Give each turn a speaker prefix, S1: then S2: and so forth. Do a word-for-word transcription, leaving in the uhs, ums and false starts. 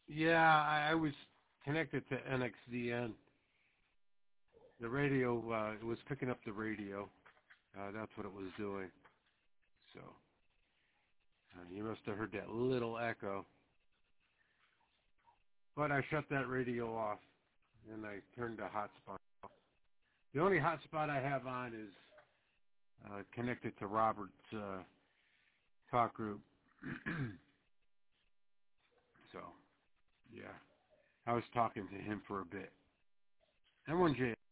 S1: Yeah, I, I was connected to N X Z N. The radio, uh, it was picking up the radio. Uh, that's what it was doing. So uh, you must have heard that little echo. But I shut that radio off and I turned the hotspot off. The only hotspot I have on is uh, connected to Robert's uh, talk group. So, yeah, I was talking to him for a bit. M one J